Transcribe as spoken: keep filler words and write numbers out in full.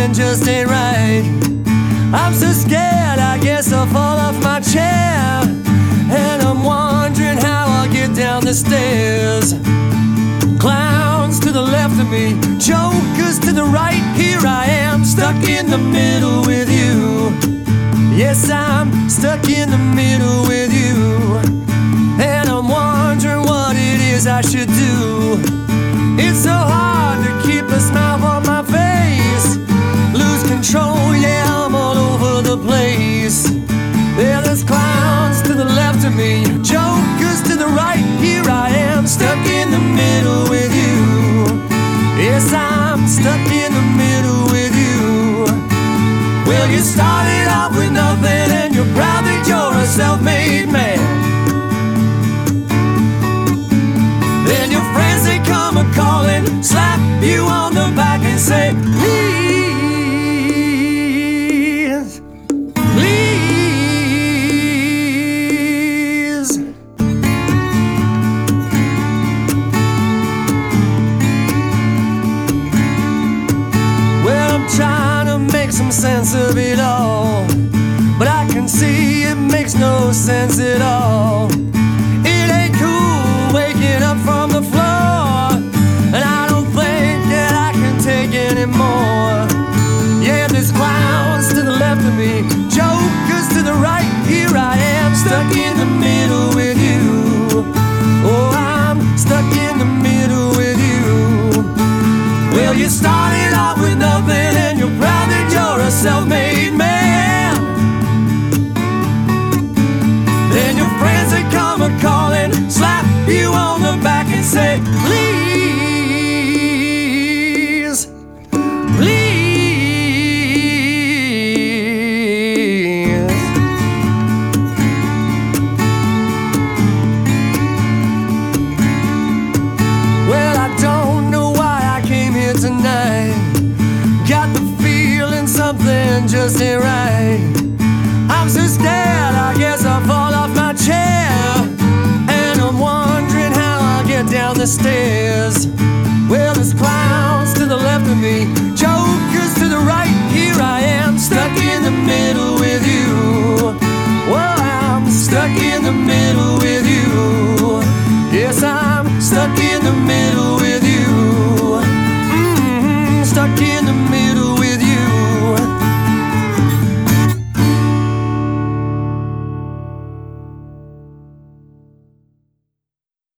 something just ain't right. I'm so scared, I guess I'll fall off my chair. And I'm wondering how I'll get down the stairs. Clowns to the left of me, jokers to the right. Here I am, stuck in the middle with you. Yes, I'm stuck in the middle with you. And I'm wondering what it is I should do. It's so hard to keep a smile on my face. Lose control, yeah, I'm all over the place. Yeah, there's clowns to the left of me, jokers to the right. Here I am, stuck in the middle with you. Yes, I'm stuck in the middle with you. Well, you started off with nothing and you're proud that you're a self-made man. Then your friends, they come a-calling, slap you on the back and say, please, please. Well, I'm trying to make some sense of it all, but I can see it makes no sense at all. It ain't cool waking up from the floor, and I don't think that I can take anymore. Yeah, there's clowns to the left of me, jokers to the right. Here I am, stuck in the middle with you. Oh, I'm stuck in the middle with you. Well, you started off with nothing and you're proud that you're a self-made man. Then your friends, they come a-calling, slap you on the back and say, please, please. Well, I don't know why I came here tonight. Got the feeling something just ain't right. I'm so scared, I guess I'll fall off my chair. And I'm wondering how I'll get down the stairs. Well, there's clowns to the left of me, jokers to the right. Here I am, stuck in the middle with you. Well, I'm stuck in the middle with you.